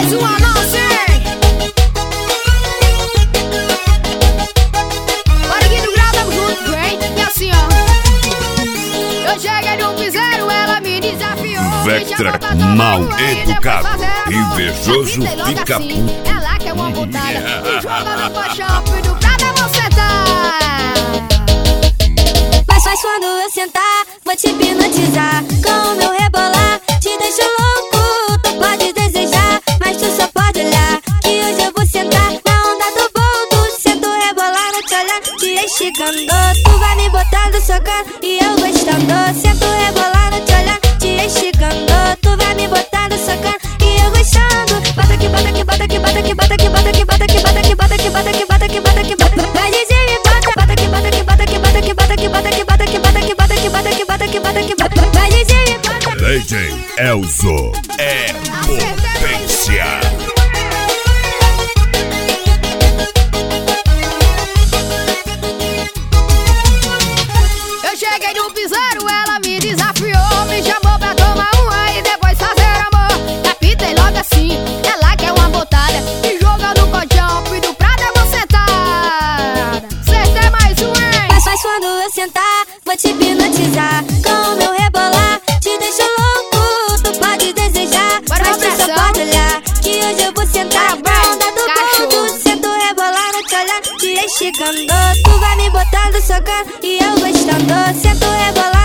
mais uma nossa, hein? Bariguinho do Grau, tamo junto, vem. E assim, ó. Eu cheguei no piseiro, ela me desafiou. Vectra, mal educado, invejoso, fica assim. puto. Ela quer uma botada e joga no colchão. Do Prado eu vou sentar. Mas faz quando eu sentar, vou te hipnotizar. Com o meu rebolar, te deixo louco. Tu pode desejar, mas tu só pode olhar. Que hoje eu vou sentar na onda do boldo. Sento rebolar no te olhar, te esticando. Tu vai me botando, socando e eu gostando. Sento rebolar no te olhar, te esticando. Tu vai me botando, socando e eu gostando. Bota aqui, bota aqui, bota aqui, bota aqui, bota aqui, bota aqui, bota aqui, bota aqui, bota aqui, bota aqui, bota aqui, bota aqui, bota aqui. Vai dizer me bota, bota aqui, bota aqui, bota aqui, bota aqui, bota aqui, bota aqui, bota aqui, bota aqui, bota aqui, bota aqui, bota aqui, bota aqui, bota aqui. Vai dizer me bota. DJ Elzo é potência. Eu cheguei no piseiro, ela me desafiou. Me chamou pra tomar uma e depois fazer amor. Capitei logo assim, ela quer uma botada e joga no colchão. Do Prado eu vou sentar. Acertei mais um, hein? Mas faz quando eu sentar, vou te hipnotizar. Com o meu rebolar, te deixo louco. Tu pode desejar, Bora mas pra tu só pressão. pode olhar. Que hoje eu vou sentar na onda do Cachorro. boldo. Sento rebolar no te olhar, te esticando. Tu vai me botando, socando e eu gostando. Sento rebolar